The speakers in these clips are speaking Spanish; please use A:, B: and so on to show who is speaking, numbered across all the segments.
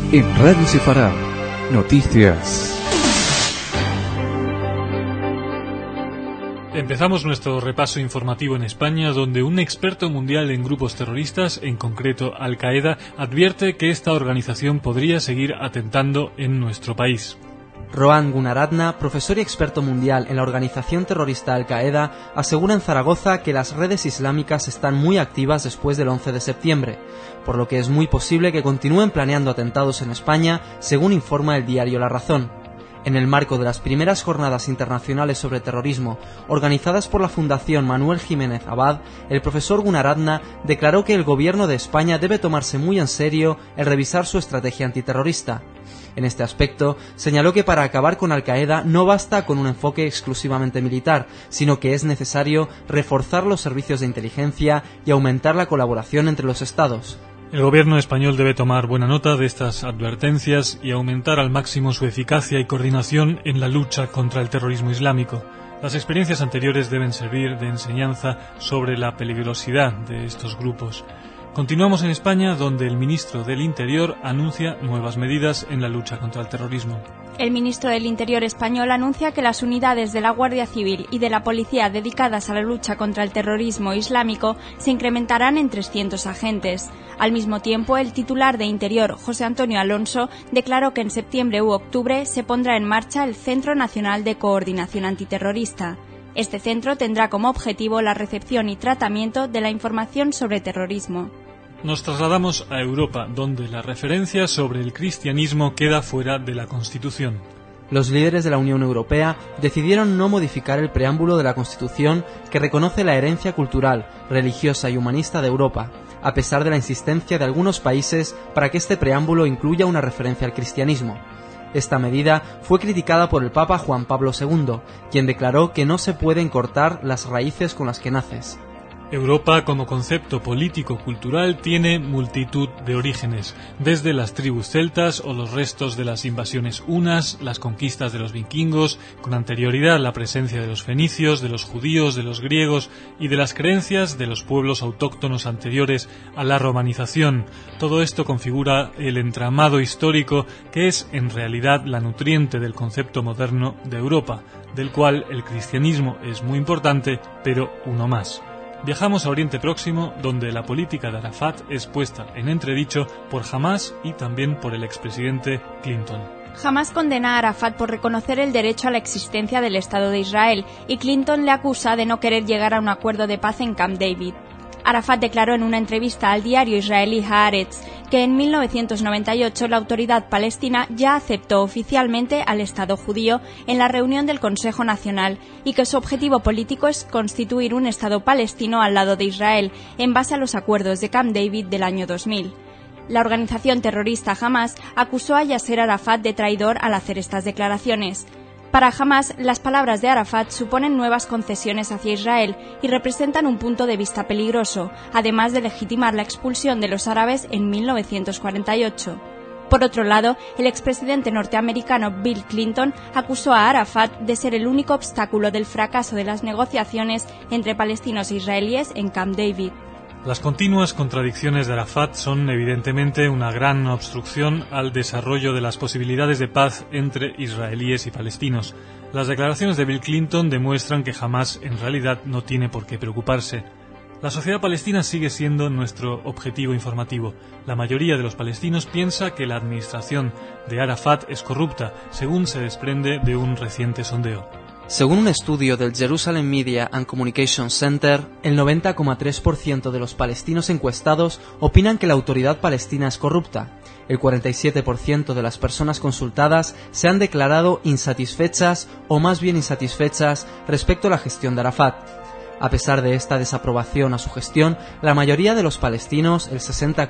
A: En Radio Sefará, noticias.
B: Empezamos nuestro repaso informativo en España, donde un experto mundial en grupos terroristas, en concreto Al-Qaeda, advierte que esta organización podría seguir atentando en nuestro país.
C: Rohan Gunaratna, profesor y experto mundial en la organización terrorista Al-Qaeda, asegura en Zaragoza que las redes islámicas están muy activas después del 11 de septiembre, por lo que es muy posible que continúen planeando atentados en España, según informa el diario La Razón. En el marco de las primeras jornadas internacionales sobre terrorismo, organizadas por la Fundación Manuel Jiménez Abad, el profesor Gunaratna declaró que el gobierno de España debe tomarse muy en serio el revisar su estrategia antiterrorista. En este aspecto, señaló que para acabar con Al-Qaeda no basta con un enfoque exclusivamente militar, sino que es necesario reforzar los servicios de inteligencia y aumentar la colaboración entre los estados.
B: El gobierno español debe tomar buena nota de estas advertencias y aumentar al máximo su eficacia y coordinación en la lucha contra el terrorismo islámico. Las experiencias anteriores deben servir de enseñanza sobre la peligrosidad de estos grupos. Continuamos en España, donde el ministro del Interior anuncia nuevas medidas en la lucha contra el terrorismo.
D: El ministro del Interior español anuncia que las unidades de la Guardia Civil y de la Policía dedicadas a la lucha contra el terrorismo islámico se incrementarán en 300 agentes. Al mismo tiempo, el titular de Interior, José Antonio Alonso, declaró que en septiembre u octubre se pondrá en marcha el Centro Nacional de Coordinación Antiterrorista. Este centro tendrá como objetivo la recepción y tratamiento de la información sobre terrorismo.
B: Nos trasladamos a Europa, donde la referencia sobre el cristianismo queda fuera de la Constitución.
C: Los líderes de la Unión Europea decidieron no modificar el preámbulo de la Constitución que reconoce la herencia cultural, religiosa y humanista de Europa, a pesar de la insistencia de algunos países para que este preámbulo incluya una referencia al cristianismo. Esta medida fue criticada por el Papa Juan Pablo II, quien declaró que no se pueden cortar las raíces con las que naces.
B: Europa, como concepto político-cultural, tiene multitud de orígenes, desde las tribus celtas o los restos de las invasiones hunas, las conquistas de los vikingos, con anterioridad la presencia de los fenicios, de los judíos, de los griegos y de las creencias de los pueblos autóctonos anteriores a la romanización. Todo esto configura el entramado histórico que es en realidad la nutriente del concepto moderno de Europa, del cual el cristianismo es muy importante, pero uno más. Viajamos a Oriente Próximo, donde la política de Arafat es puesta en entredicho por Hamás y también por el expresidente Clinton.
D: Hamás condena a Arafat por reconocer el derecho a la existencia del Estado de Israel y Clinton le acusa de no querer llegar a un acuerdo de paz en Camp David. Arafat declaró en una entrevista al diario israelí Haaretz que en 1998 la autoridad palestina ya aceptó oficialmente al Estado judío en la reunión del Consejo Nacional y que su objetivo político es constituir un Estado palestino al lado de Israel, en base a los acuerdos de Camp David del año 2000. La organización terrorista Hamás acusó a Yasser Arafat de traidor al hacer estas declaraciones. Para Hamás, las palabras de Arafat suponen nuevas concesiones hacia Israel y representan un punto de vista peligroso, además de legitimar la expulsión de los árabes en 1948. Por otro lado, el expresidente norteamericano Bill Clinton acusó a Arafat de ser el único obstáculo del fracaso de las negociaciones entre palestinos e israelíes en Camp David.
B: Las continuas contradicciones de Arafat son evidentemente una gran obstrucción al desarrollo de las posibilidades de paz entre israelíes y palestinos. Las declaraciones de Bill Clinton demuestran que Hamás en realidad no tiene por qué preocuparse. La sociedad palestina sigue siendo nuestro objetivo informativo. La mayoría de los palestinos piensa que la administración de Arafat es corrupta, según se desprende de un reciente sondeo.
C: Según un estudio del Jerusalem Media and Communication Center, el 90,3% de los palestinos encuestados opinan que la autoridad palestina es corrupta. El 47% de las personas consultadas se han declarado insatisfechas o más bien insatisfechas respecto a la gestión de Arafat. A pesar de esta desaprobación a su gestión, la mayoría de los palestinos, el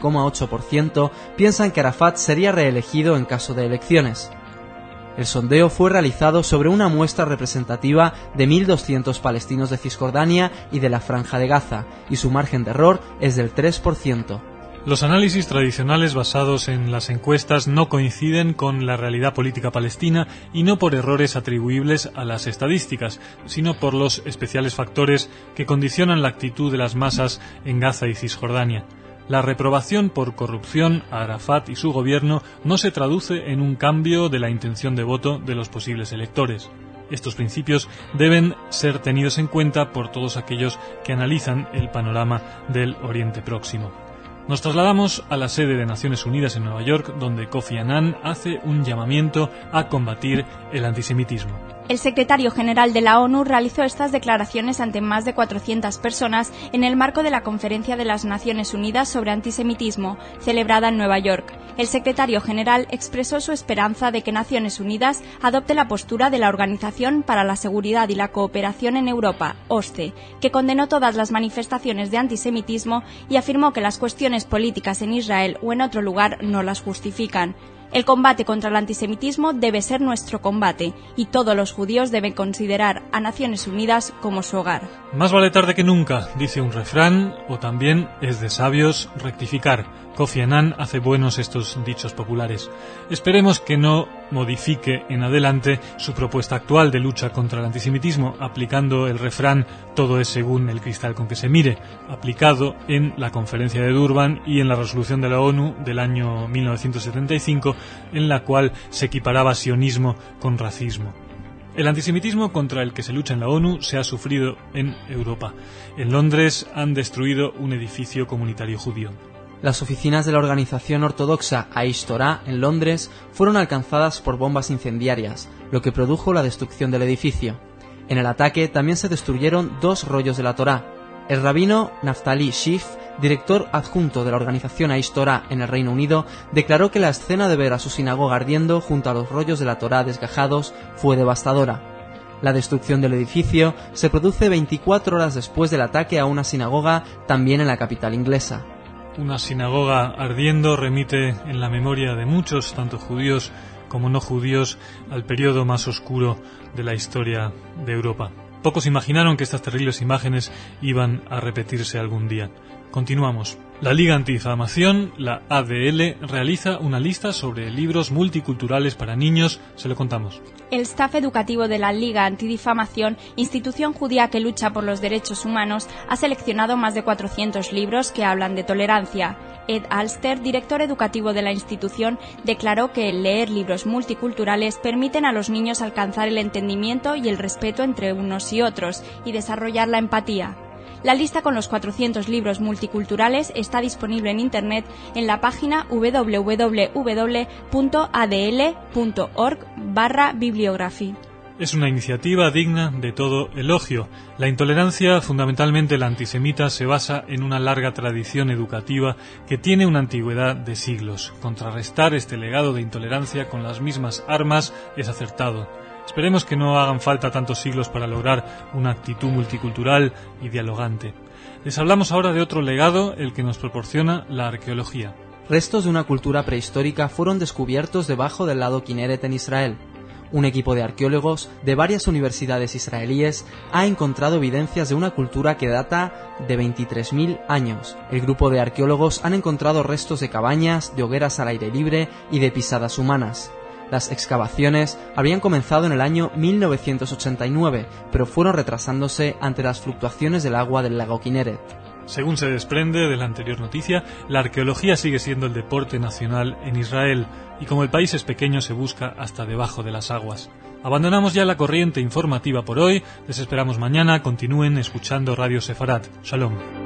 C: 60,8%, piensan que Arafat sería reelegido en caso de elecciones. El sondeo fue realizado sobre una muestra representativa de 1.200 palestinos de Cisjordania y de la Franja de Gaza, y su margen de error es del 3%.
B: Los análisis tradicionales basados en las encuestas no coinciden con la realidad política palestina y no por errores atribuibles a las estadísticas, sino por los especiales factores que condicionan la actitud de las masas en Gaza y Cisjordania. La reprobación por corrupción a Arafat y su gobierno no se traduce en un cambio de la intención de voto de los posibles electores. Estos principios deben ser tenidos en cuenta por todos aquellos que analizan el panorama del Oriente Próximo. Nos trasladamos a la sede de Naciones Unidas en Nueva York, donde Kofi Annan hace un llamamiento a combatir el antisemitismo.
D: El secretario general de la ONU realizó estas declaraciones ante más de 400 personas en el marco de la Conferencia de las Naciones Unidas sobre Antisemitismo, celebrada en Nueva York. El secretario general expresó su esperanza de que Naciones Unidas adopte la postura de la Organización para la Seguridad y la Cooperación en Europa, OSCE, que condenó todas las manifestaciones de antisemitismo y afirmó que las cuestiones políticas en Israel o en otro lugar no las justifican. El combate contra el antisemitismo debe ser nuestro combate y todos los judíos deben considerar a Naciones Unidas como su hogar.
B: Más vale tarde que nunca, dice un refrán, o también es de sabios rectificar. Kofi Annan hace buenos estos dichos populares. Esperemos que no modifique en adelante su propuesta actual de lucha contra el antisemitismo, aplicando el refrán todo es según el cristal con que se mire, aplicado en la Conferencia de Durban y en la resolución de la ONU del año 1975, en la cual se equiparaba sionismo con racismo. El antisemitismo contra el que se lucha en la ONU se ha sufrido en Europa. En Londres han destruido un edificio comunitario judío.
C: Las oficinas de la organización ortodoxa Aish Torah en Londres fueron alcanzadas por bombas incendiarias, lo que produjo la destrucción del edificio. En el ataque también se destruyeron 2 rollos de la Torá. El rabino Naftali Schiff, director adjunto de la organización Aish Torah en el Reino Unido, declaró que la escena de ver a su sinagoga ardiendo junto a los rollos de la Torá desgajados fue devastadora. La destrucción del edificio se produce 24 horas después del ataque a una sinagoga también en la capital inglesa.
B: Una sinagoga ardiendo remite en la memoria de muchos, tanto judíos como no judíos, al periodo más oscuro de la historia de Europa. Pocos imaginaron que estas terribles imágenes iban a repetirse algún día. Continuamos. La Liga Antidifamación, la ADL, realiza una lista sobre libros multiculturales para niños. Se lo contamos.
D: El staff educativo de la Liga Antidifamación, institución judía que lucha por los derechos humanos, ha seleccionado más de 400 libros que hablan de tolerancia. Ed Alster, director educativo de la institución, declaró que leer libros multiculturales permiten a los niños alcanzar el entendimiento y el respeto entre unos y otros y desarrollar la empatía. La lista con los 400 libros multiculturales está disponible en Internet en la página www.adl.org/bibliography.
B: Es una iniciativa digna de todo elogio. La intolerancia, fundamentalmente la antisemita, se basa en una larga tradición educativa que tiene una antigüedad de siglos. Contrarrestar este legado de intolerancia con las mismas armas es acertado. Esperemos que no hagan falta tantos siglos para lograr una actitud multicultural y dialogante. Les hablamos ahora de otro legado, el que nos proporciona la arqueología.
C: Restos de una cultura prehistórica fueron descubiertos debajo del lago Kinneret en Israel. Un equipo de arqueólogos de varias universidades israelíes ha encontrado evidencias de una cultura que data de 23.000 años. El grupo de arqueólogos han encontrado restos de cabañas, de hogueras al aire libre y de pisadas humanas. Las excavaciones habrían comenzado en el año 1989, pero fueron retrasándose ante las fluctuaciones del agua del lago Kinneret.
B: Según se desprende de la anterior noticia, la arqueología sigue siendo el deporte nacional en Israel, y como el país es pequeño se busca hasta debajo de las aguas. Abandonamos ya la corriente informativa por hoy, les esperamos mañana, continúen escuchando Radio Sefarat. Shalom.